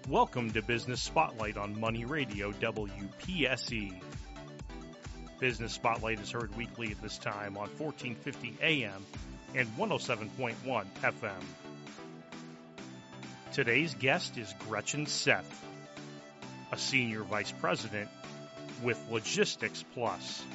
Welcome to Business Spotlight on Money Radio WPSE. Business Spotlight is heard weekly at this time on 1450 AM and 107.1 FM. Today's guest is Gretchen Seth, a Senior Vice President with Logistics Plus.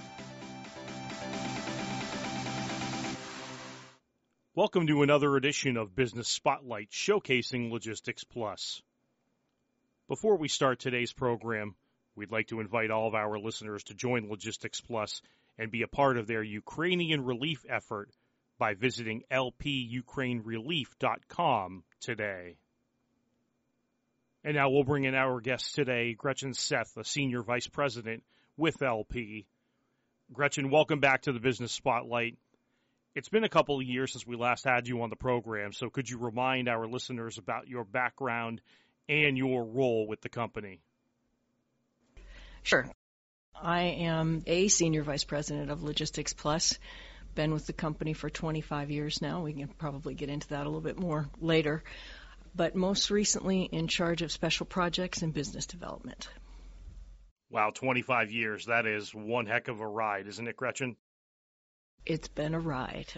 Welcome to another edition of Business Spotlight showcasing Logistics Plus. Before we start today's program, we'd like to invite all of our listeners to join Logistics Plus and be a part of their Ukrainian relief effort by visiting lpukrainrelief.com today. And now we'll bring in our guest today, Gretchen Seth, a Senior Vice President with LP. Gretchen, welcome back to the Business Spotlight. It's been a couple of years since we last had you on the program, so could you remind our listeners about your background and your role with the company? Sure. I am a Senior Vice President of Logistics Plus. Been with the company for 25 years now. We can probably get into that a little bit more later. But most recently in charge of special projects and business development. Wow, 25 years. That is one heck of a ride, isn't it, Gretchen? It's been a ride.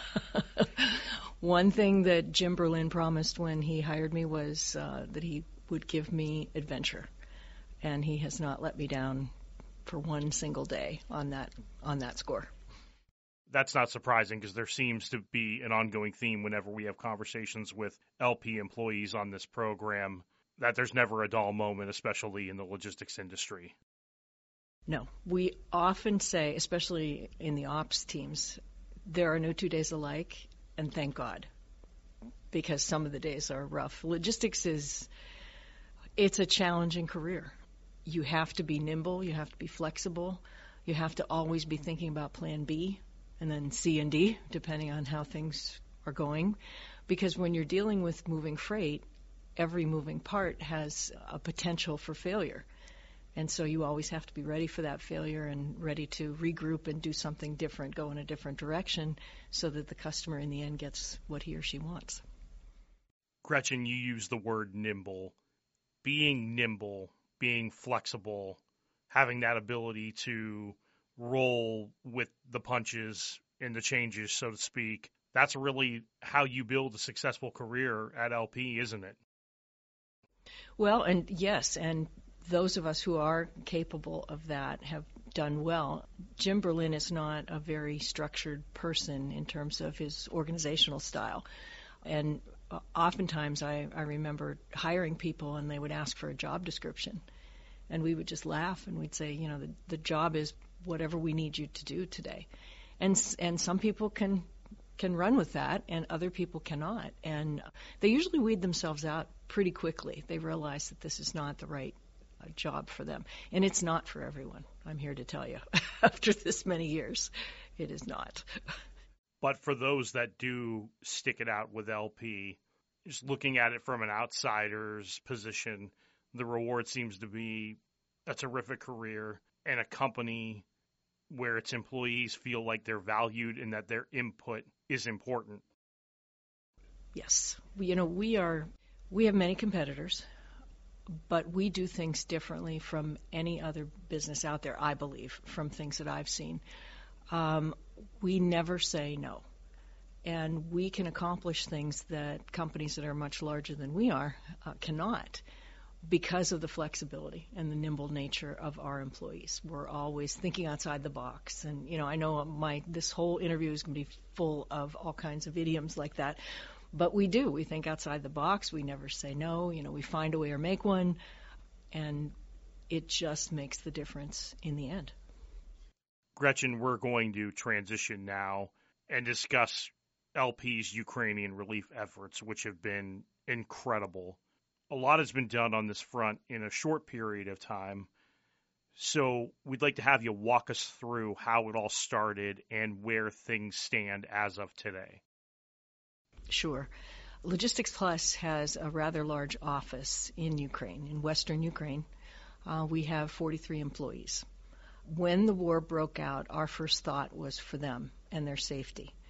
One thing that Jim Berlin promised when he hired me was that he would give me adventure, and he has not let me down for one single day on that score. That's not surprising because there seems to be an ongoing theme whenever we have conversations with LP employees on this program that there's never a dull moment, especially in the logistics industry. No, we often say, especially in the ops teams, there are no 2 days alike. And thank God, because some of the days are rough. Logistics it's a challenging career. You have to be nimble, you have to be flexible, you have to always be thinking about plan B and then C and D, depending on how things are going. Because when you're dealing with moving freight, every moving part has a potential for failure. And so you always have to be ready for that failure and ready to regroup and do something different, go in a different direction so that the customer in the end gets what he or she wants. Gretchen, you use the word nimble. Being nimble, being flexible, having that ability to roll with the punches and the changes, so to speak, that's really how you build a successful career at LP, isn't it? Well, and yes, and those of us who are capable of that have done well. Jim Berlin is not a very structured person in terms of his organizational style. And oftentimes I remember hiring people and they would ask for a job description. And we would just laugh and we'd say, the job is whatever we need you to do today. And some people can run with that and other people cannot. And they usually weed themselves out pretty quickly. They realize that this is not the right job for them. And it's not for everyone, I'm here to tell you. After this many years, it is not. But for those that do stick it out with LP, just looking at it from an outsider's position, the reward seems to be a terrific career and a company where its employees feel like they're valued and that their input is important. Yes. We have many competitors, but we do things differently from any other business out there, I believe, from things that I've seen. We never say no. And we can accomplish things that companies that are much larger than we are cannot because of the flexibility and the nimble nature of our employees. We're always thinking outside the box. And, I know this whole interview is going to be full of all kinds of idioms like that. But we do. We think outside the box. We never say no. We find a way or make one. And it just makes the difference in the end. Gretchen, we're going to transition now and discuss LP's Ukrainian relief efforts, which have been incredible. A lot has been done on this front in a short period of time. So we'd like to have you walk us through how it all started and where things stand as of today. Sure. Logistics Plus has a rather large office in Ukraine, in western Ukraine. We have 43 employees. When the war broke out, our first thought was for them and their safety.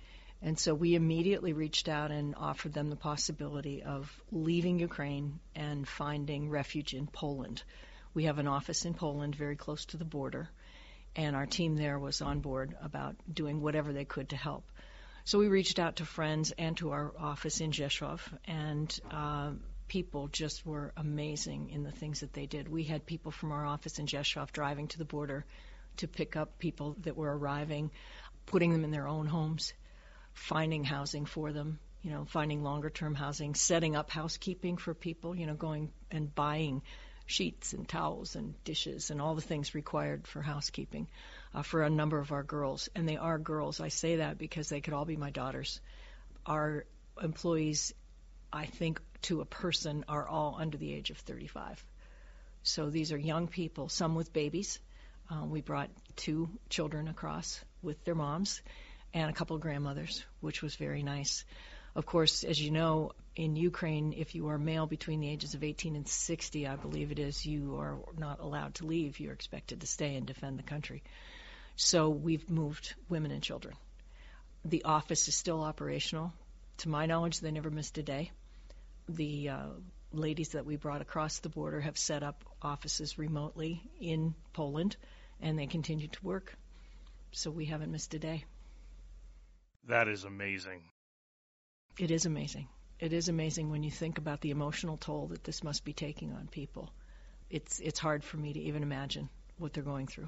And so we immediately reached out and offered them the possibility of leaving Ukraine and finding refuge in Poland. We have an office in Poland very close to the border, and our team there was on board about doing whatever they could to help. So we reached out to friends and to our office in Rzeszów, and people just were amazing in the things that they did. We had people from our office in Rzeszów driving to the border to pick up people that were arriving, putting them in their own homes, finding housing for them, finding longer-term housing, setting up housekeeping for people, going and buying sheets and towels and dishes and all the things required for housekeeping for a number of our girls. And they are girls. I say that because they could all be my daughters. Our employees, I think, to a person, are all under the age of 35. So these are young people, some with babies. We brought 2 children across with their moms and a couple of grandmothers, which was very nice. Of course, as you know, in Ukraine, if you are male between the ages of 18 and 60, I believe it is, you are not allowed to leave. You're expected to stay and defend the country. So we've moved women and children. The office is still operational. To my knowledge, they never missed a day. The ladies that we brought across the border have set up offices remotely in Poland, and they continue to work. So we haven't missed a day. That is amazing. It is amazing. It is amazing when you think about the emotional toll that this must be taking on people. It's hard for me to even imagine what they're going through.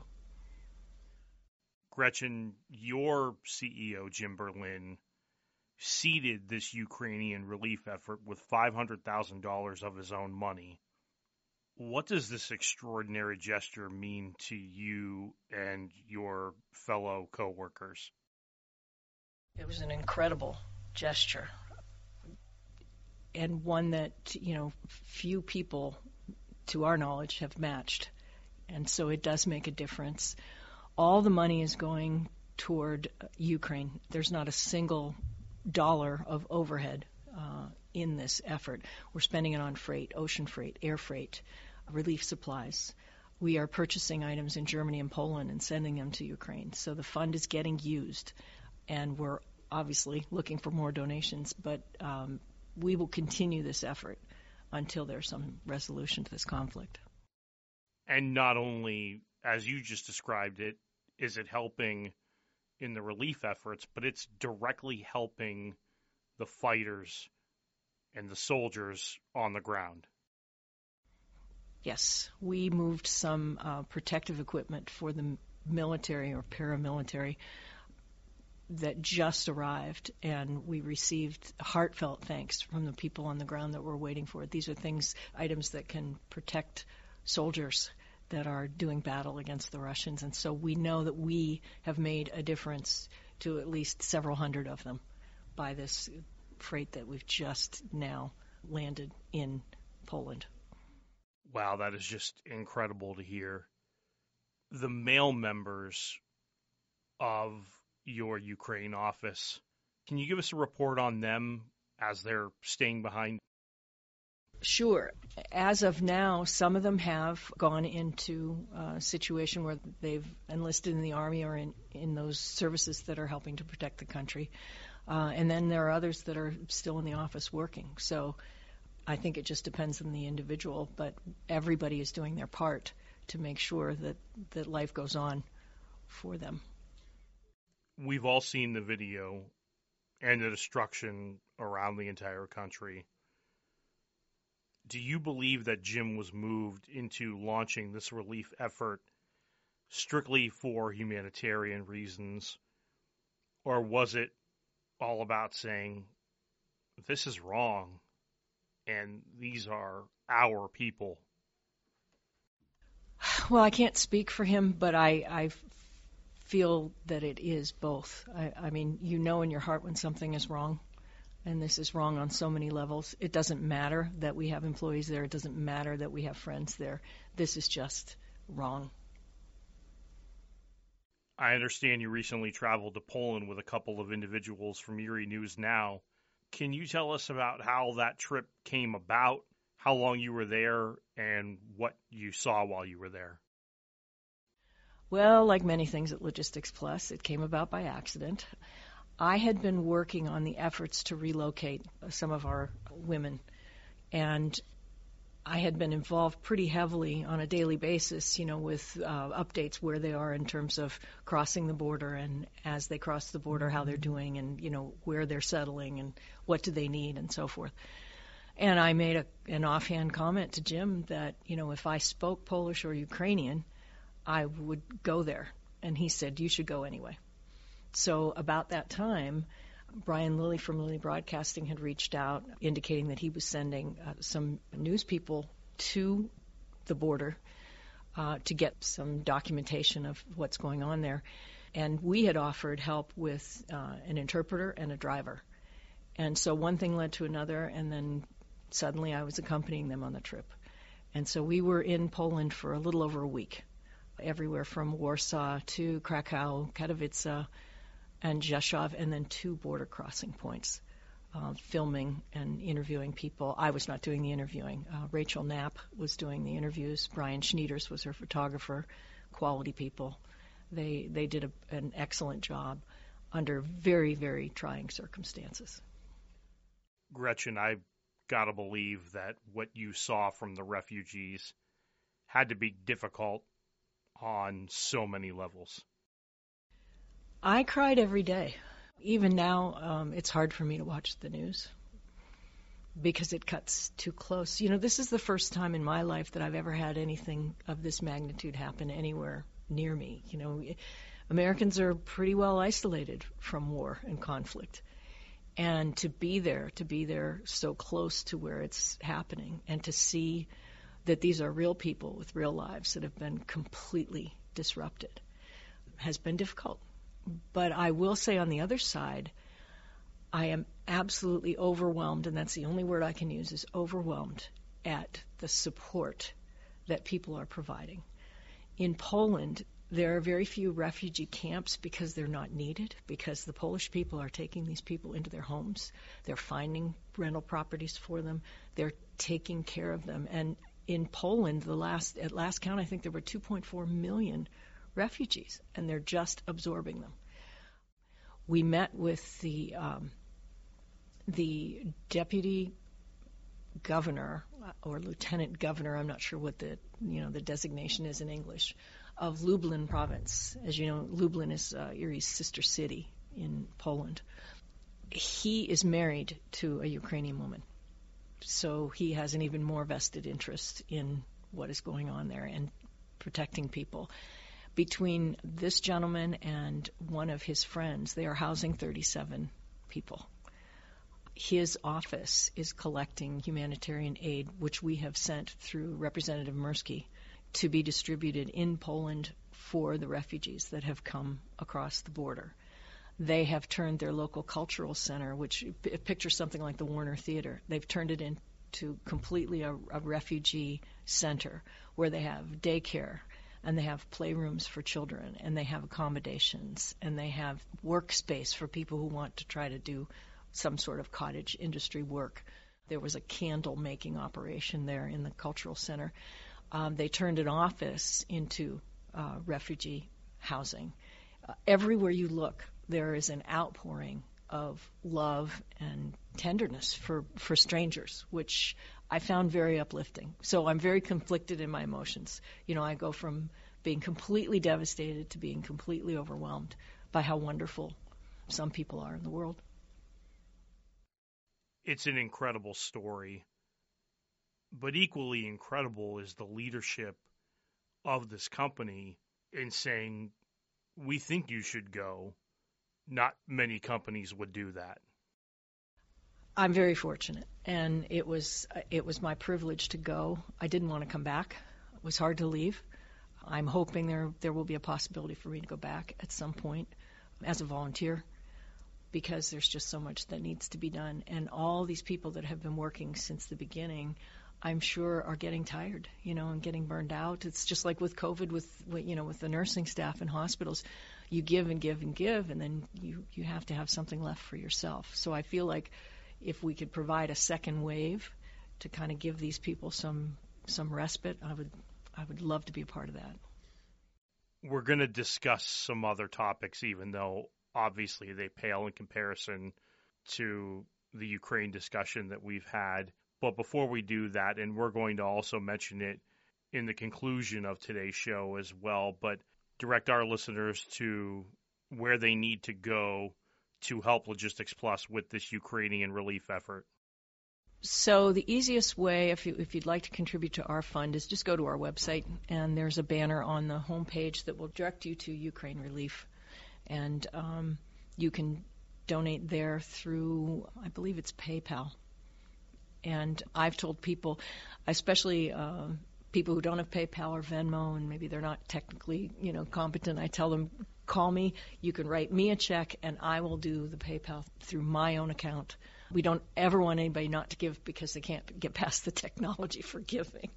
Gretchen, your CEO, Jim Berlin, seeded this Ukrainian relief effort with $500,000 of his own money. What does this extraordinary gesture mean to you and your fellow coworkers? It was an incredible gesture, and one that, few people, to our knowledge, have matched. And so it does make a difference. All the money is going toward Ukraine. There's not a single dollar of overhead in this effort. We're spending it on freight, ocean freight, air freight, relief supplies. We are purchasing items in Germany and Poland and sending them to Ukraine. So the fund is getting used, and we're obviously looking for more donations, but we will continue this effort until there's some resolution to this conflict. And not only, as you just described it, is it helping in the relief efforts, but it's directly helping the fighters and the soldiers on the ground. Yes, we moved some protective equipment for the military or paramilitary that just arrived, and we received heartfelt thanks from the people on the ground that were waiting for it. These are items that can protect soldiers that are doing battle against the Russians, and so we know that we have made a difference to at least several hundred of them by this freight that we've just now landed in Poland. Wow, that is just incredible to hear. The male members of your Ukraine office, can you give us a report on them as they're staying behind? Sure. As of now, some of them have gone into a situation where they've enlisted in the Army or in those services that are helping to protect the country. And then there are others that are still in the office working. So I think it just depends on the individual, but everybody is doing their part to make sure that life goes on for them. We've all seen the video and the destruction around the entire country. Do you believe that Jim was moved into launching this relief effort strictly for humanitarian reasons, or was it all about saying, this is wrong, and these are our people? Well, I can't speak for him, but I feel that it is both. I mean, you know in your heart when something is wrong, and this is wrong on so many levels. It doesn't matter that we have employees there. It doesn't matter that we have friends there. This is just wrong. I understand you recently traveled to Poland with a couple of individuals from Erie News Now. Can you tell us about how that trip came about, how long you were there, and what you saw while you were there? Well, like many things at Logistics Plus, it came about by accident. I had been working on the efforts to relocate some of our women, and I had been involved pretty heavily on a daily basis, with updates where they are in terms of crossing the border, and as they cross the border, how they're doing, and where they're settling and what do they need and so forth. And I made an offhand comment to Jim that if I spoke Polish or Ukrainian, I would go there, and he said you should go anyway. So about that time, Brian Lilly from Lilly Broadcasting had reached out indicating that he was sending some news people to the border to get some documentation of what's going on there. And we had offered help with an interpreter and a driver. And so one thing led to another, and then suddenly I was accompanying them on the trip. And so we were in Poland for a little over a week, everywhere from Warsaw to Krakow, Katowice, and Rzeszów, and then 2 border crossing points, filming and interviewing people. I was not doing the interviewing. Rachel Knapp was doing the interviews. Brian Schneiders was her photographer, quality people. They did an excellent job under very, very trying circumstances. Gretchen, I've got to believe that what you saw from the refugees had to be difficult on so many levels. I cried every day. Even now, it's hard for me to watch the news because it cuts too close. This is the first time in my life that I've ever had anything of this magnitude happen anywhere near me. Americans are pretty well isolated from war and conflict. And to be there so close to where it's happening, and to see that these are real people with real lives that have been completely disrupted has been difficult. But I will say on the other side, I am absolutely overwhelmed, and that's the only word I can use, is overwhelmed at the support that people are providing. In Poland, there are very few refugee camps because they're not needed, because the Polish people are taking these people into their homes. They're finding rental properties for them. They're taking care of them. And in Poland, at last count, I think there were 2.4 million refugees, and they're just absorbing them. We met with the deputy governor or lieutenant governor, I'm not sure what the designation is in English, of Lublin province. As you know, Lublin is Erie's sister city in Poland. He is married to a Ukrainian woman, so he has an even more vested interest in what is going on there and protecting people. Between this gentleman and one of his friends, they are housing 37 people. His office is collecting humanitarian aid, which we have sent through Representative Mirsky to be distributed in Poland for the refugees that have come across the border. They have turned their local cultural center, which pictures something like the Warner Theater, they've turned it into completely a refugee center where they have daycare, and they have playrooms for children, and they have accommodations, and they have workspace for people who want to try to do some sort of cottage industry work. There was a candle making operation there in the cultural center. They turned an office into refugee housing. Everywhere you look, there is an outpouring of love and tenderness for strangers, which I found very uplifting. So I'm very conflicted in my emotions. I go from being completely devastated to being completely overwhelmed by how wonderful some people are in the world. It's an incredible story, but equally incredible is the leadership of this company in saying, we think you should go. Not many companies would do that. I'm very fortunate, and it was my privilege to go. I didn't want to come back. It was hard to leave. I'm hoping there will be a possibility for me to go back at some point as a volunteer, because there's just so much that needs to be done. And all these people that have been working since the beginning, I'm sure, are getting tired, and getting burned out. It's just like with COVID, with the nursing staff in hospitals. You give and give and give, and then you have to have something left for yourself. So I feel like if we could provide a second wave to kind of give these people some respite, I would love to be a part of that. We're going to discuss some other topics, even though obviously they pale in comparison to the Ukraine discussion that we've had. But before we do that, and we're going to also mention it in the conclusion of today's show as well, but direct our listeners to where they need to go to help Logistics Plus with this Ukrainian relief effort. So the easiest way, if you'd like to contribute to our fund, is just go to our website, and there's a banner on the homepage that will direct you to Ukraine Relief. And you can donate there through, I believe it's PayPal. And I've told people, especially people who don't have PayPal or Venmo, and maybe they're not technically, competent, I tell them, call me. You can write me a check, and I will do the PayPal through my own account. We don't ever want anybody not to give because they can't get past the technology for giving.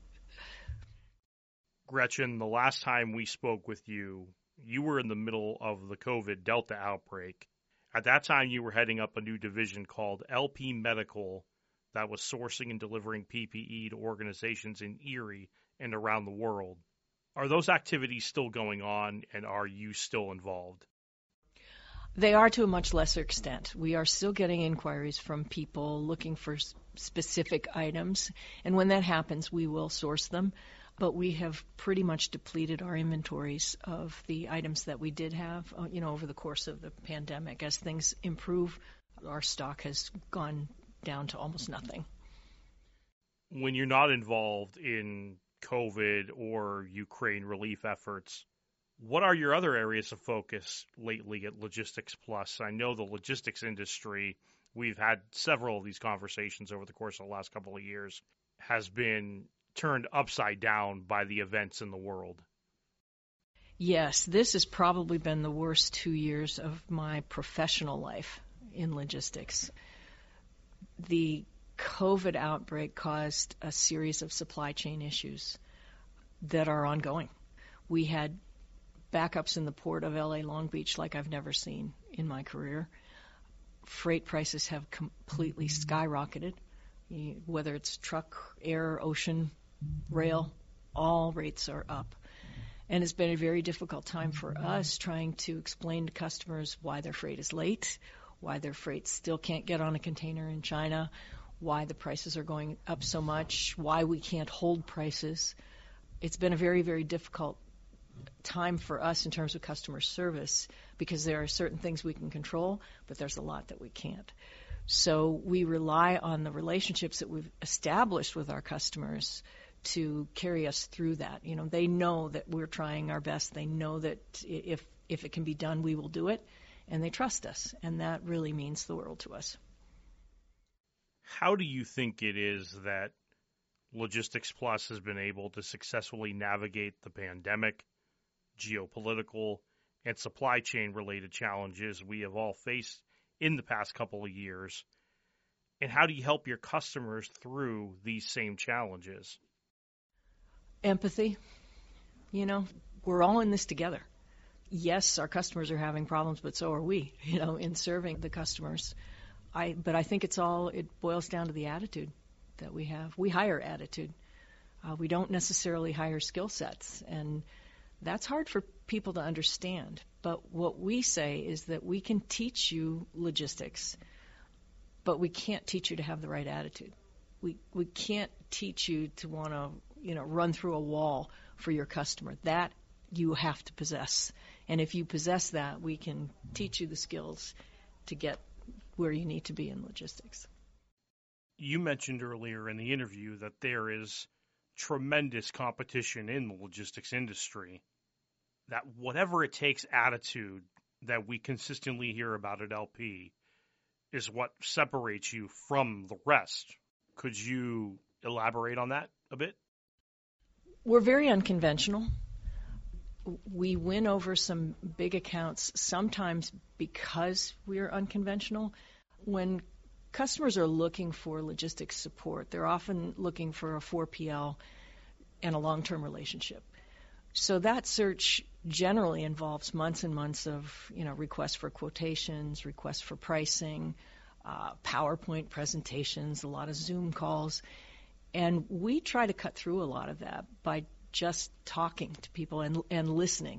Gretchen, the last time we spoke with you, you were in the middle of the COVID Delta outbreak. At that time, you were heading up a new division called LP Medical that was sourcing and delivering PPE to organizations in Erie and around the world. Are those activities still going on, and are you still involved? They are to a much lesser extent. We are still getting inquiries from people looking for specific items, and when that happens, we will source them. But we have pretty much depleted our inventories of the items that we did have, over the course of the pandemic. As things improve, our stock has gone down to almost nothing. When you're not involved in COVID or Ukraine relief efforts, what are your other areas of focus lately at Logistics Plus? I know the logistics industry, we've had several of these conversations over the course of the last couple of years, has been turned upside down by the events in the world. Yes, this has probably been the worst 2 years of my professional life in logistics. The COVID outbreak caused a series of supply chain issues that are ongoing. We had backups in the port of LA Long Beach like I've never seen in my career. Freight prices have completely skyrocketed, whether it's truck, air, ocean, rail, all rates are up. And it's been a very difficult time for us trying to explain to customers why their freight is late, why their freight still can't get on a container in China, why the prices are going up so much, why we can't hold prices. It's been a very, very difficult time for us in terms of customer service because there are certain things we can control, but there's a lot that we can't. So we rely on the relationships that we've established with our customers to carry us through that. They know that we're trying our best. They know that if it can be done, we will do it, and they trust us, and that really means the world to us. How do you think it is that Logistics Plus has been able to successfully navigate the pandemic, geopolitical, and supply chain related challenges we have all faced in the past couple of years? And how do you help your customers through these same challenges? Empathy. We're all in this together. Yes, our customers are having problems, but so are we, in serving the customers. But I think it boils down to the attitude that we have. We hire attitude. We don't necessarily hire skill sets, and that's hard for people to understand. But what we say is that we can teach you logistics, but we can't teach you to have the right attitude. We can't teach you to want to, run through a wall for your customer. That you have to possess. And if you possess that, we can teach you the skills to get where you need to be in logistics. You mentioned earlier in the interview that there is tremendous competition in the logistics industry. That whatever it takes attitude that we consistently hear about at LP is what separates you from the rest. Could you elaborate on that a bit? We're very unconventional. We win over some big accounts sometimes because we're unconventional. When customers are looking for logistics support, they're often looking for a 4PL and a long-term relationship. So that search generally involves months and months of, requests for quotations, requests for pricing, PowerPoint presentations, a lot of Zoom calls. And we try to cut through a lot of that by just talking to people and listening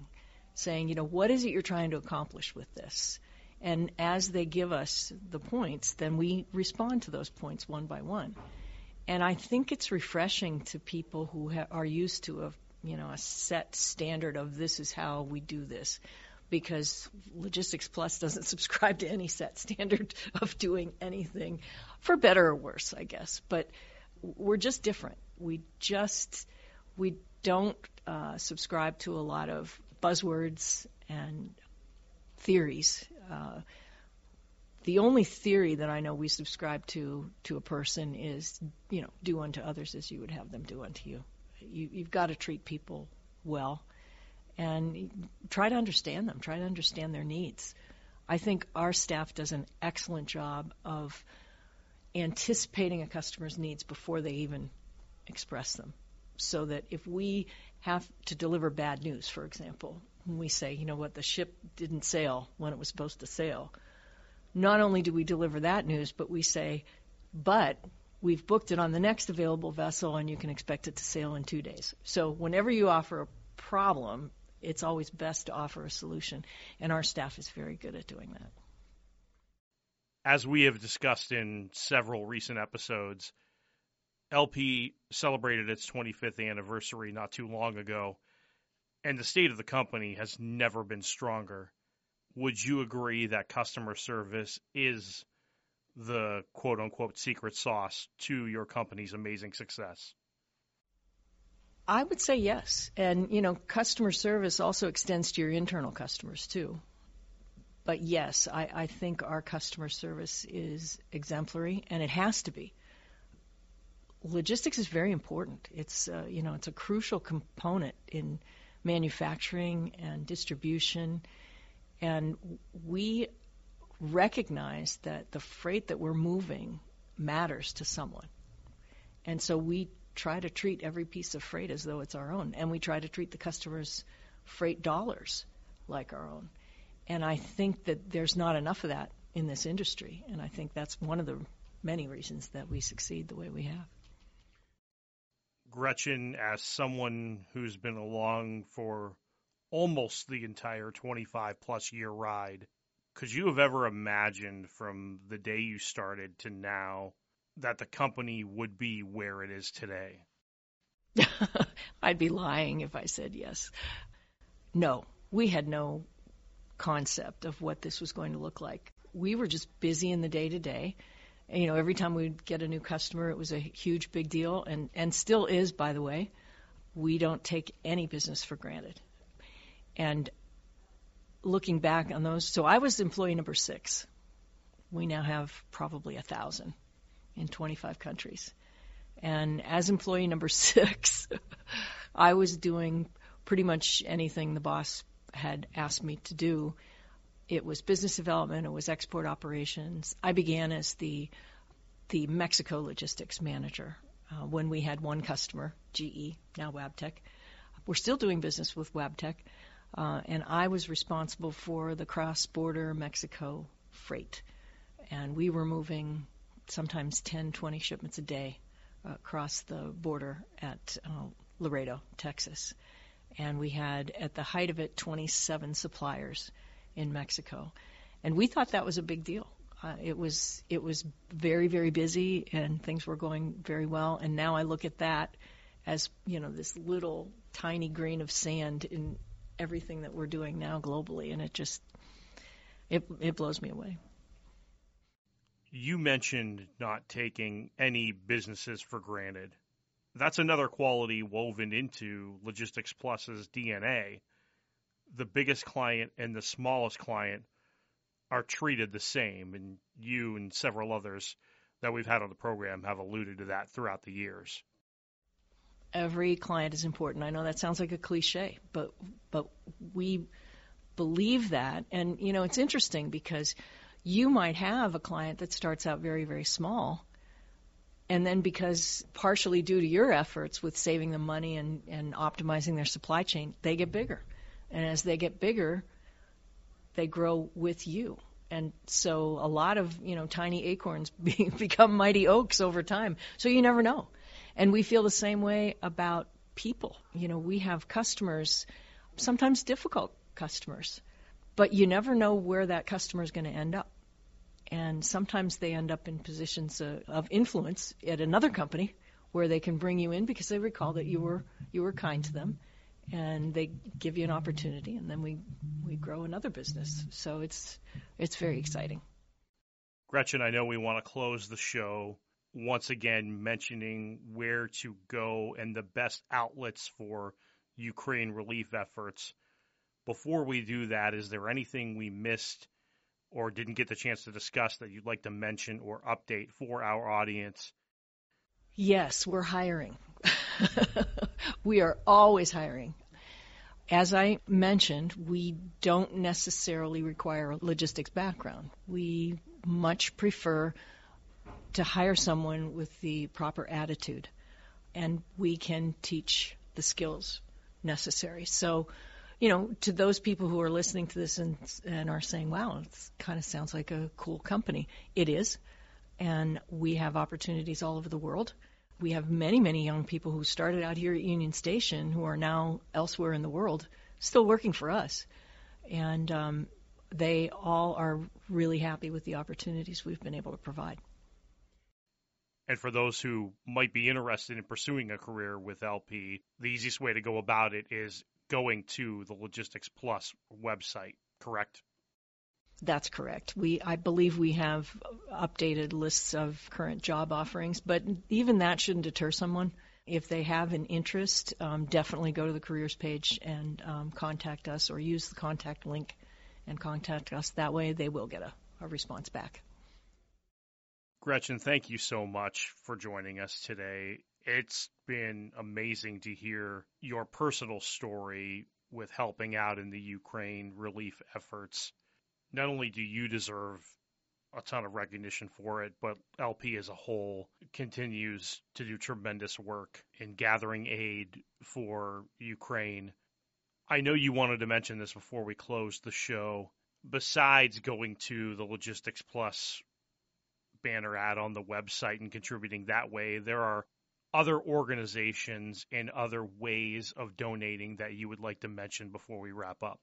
saying, what is it you're trying to accomplish with this? And as they give us the points, then we respond to those points one by one. And I think it's refreshing to people who are used to a set standard of this is how we do this, because Logistics Plus doesn't subscribe to any set standard of doing anything, for better or worse, I guess. But we're just different. We don't subscribe to a lot of buzzwords and theories. The only theory that I know we subscribe to a person is, do unto others as you would have them do unto you. You've got to treat people well and try to understand them, try to understand their needs. I think our staff does an excellent job of anticipating a customer's needs before they even express them, so that if we have to deliver bad news, for example, when we say, the ship didn't sail when it was supposed to sail, not only do we deliver that news, but we say, but we've booked it on the next available vessel and you can expect it to sail in 2 days. So whenever you offer a problem, it's always best to offer a solution, and our staff is very good at doing that. As we have discussed in several recent episodes, LP celebrated its 25th anniversary not too long ago, and the state of the company has never been stronger. Would you agree that customer service is the quote-unquote secret sauce to your company's amazing success? I would say yes. And, customer service also extends to your internal customers, too. But yes, I think our customer service is exemplary, and it has to be. Logistics is very important. It's it's a crucial component in manufacturing and distribution, and we recognize that the freight that we're moving matters to someone. And so we try to treat every piece of freight as though it's our own, and we try to treat the customer's freight dollars like our own. And I think that there's not enough of that in this industry, and I think that's one of the many reasons that we succeed the way we have. Gretchen, as someone who's been along for almost the entire 25-plus year ride, could you have ever imagined from the day you started to now that the company would be where it is today? I'd be lying if I said yes. No, we had no concept of what this was going to look like. We were just busy in the day-to-day. Every time we'd get a new customer, it was a huge, big deal, and still is, by the way. We don't take any business for granted. And looking back on those, so I was employee number 6. We now have probably 1,000 in 25 countries. And as employee number 6, I was doing pretty much anything the boss had asked me to do. It was business development, it was export operations. I began as the Mexico logistics manager when we had one customer, GE, now Wabtec. We're still doing business with Wabtec, and I was responsible for the cross-border Mexico freight. And we were moving sometimes 10, 20 shipments a day across the border at Laredo, Texas. And we had, at the height of it, 27 suppliers in Mexico. And we thought that was a big deal. It was very, very busy, and things were going very well. And now I look at that as, this little tiny grain of sand in everything that we're doing now globally, and it blows me away. You mentioned not taking any businesses for granted. That's another quality woven into Logistics Plus's DNA. The biggest client and the smallest client are treated the same, and you and several others that we've had on the program have alluded to that throughout the years. Every client is important. I know that sounds like a cliche, but we believe that. And, it's interesting because you might have a client that starts out very, very small, and then because partially due to your efforts with saving them money and optimizing their supply chain, they get bigger. And as they get bigger, they grow with you. And so a lot of, tiny acorns become mighty oaks over time. So you never know. And we feel the same way about people. We have customers, sometimes difficult customers. But you never know where that customer is going to end up. And sometimes they end up in positions of influence at another company where they can bring you in because they recall that you were kind to them, and they give you an opportunity, and then we grow another business. So it's very exciting. Gretchen, I know we want to close the show once again mentioning where to go and the best outlets for Ukraine relief efforts. Before we do that, is there anything we missed or didn't get the chance to discuss that you'd like to mention or update for our audience? Yes, we're hiring. We are always hiring. As I mentioned, we don't necessarily require a logistics background. We much prefer to hire someone with the proper attitude, and we can teach the skills necessary. So, to those people who are listening to this and are saying, wow, it kind of sounds like a cool company, it is. And we have opportunities all over the world. We have many, many young people who started out here at Union Station who are now elsewhere in the world still working for us. And they all are really happy with the opportunities we've been able to provide. And for those who might be interested in pursuing a career with LP, the easiest way to go about it is going to the Logistics Plus website, correct? That's correct. I believe we have updated lists of current job offerings, but even that shouldn't deter someone. If they have an interest, definitely go to the careers page and contact us, or use the contact link and contact us. That way they will get a response back. Gretchen, thank you so much for joining us today. It's been amazing to hear your personal story with helping out in the Ukraine relief efforts. Not only do you deserve a ton of recognition for it, but LP as a whole continues to do tremendous work in gathering aid for Ukraine. I know you wanted to mention this before we closed the show. Besides going to the Logistics Plus banner ad on the website and contributing that way, there are other organizations and other ways of donating that you would like to mention before we wrap up.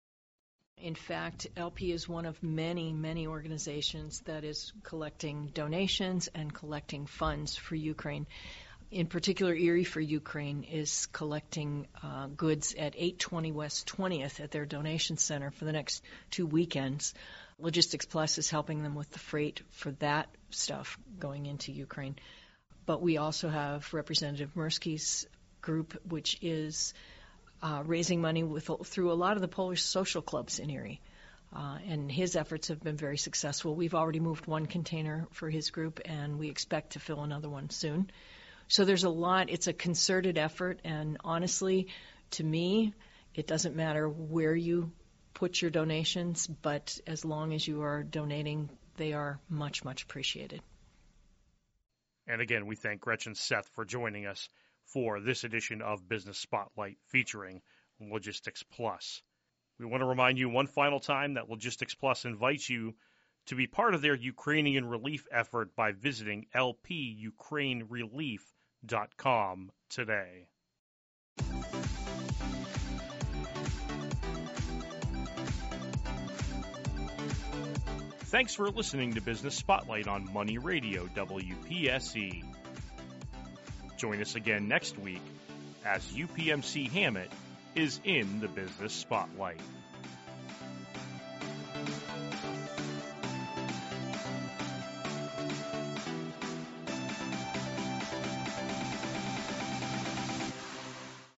In fact, LP is one of many, many organizations that is collecting donations and collecting funds for Ukraine. In particular, Erie for Ukraine is collecting goods at 820 West 20th at their donation center for the next 2 weekends. Logistics Plus is helping them with the freight for that stuff going into Ukraine. But we also have Representative Mirsky's group, which is raising money through a lot of the Polish social clubs in Erie. And his efforts have been very successful. We've already moved one container for his group, and we expect to fill another one soon. So there's a lot. It's a concerted effort, and honestly, to me, it doesn't matter where you put your donations, but as long as you are donating, they are much, much appreciated. And again, we thank Gretchen Seth for joining us for this edition of Business Spotlight featuring Logistics Plus. We want to remind you one final time that Logistics Plus invites you to be part of their Ukrainian relief effort by visiting lpukrainrelief.com today. Thanks for listening to Business Spotlight on Money Radio WPSE. Join us again next week as UPMC Hammett is in the Business Spotlight.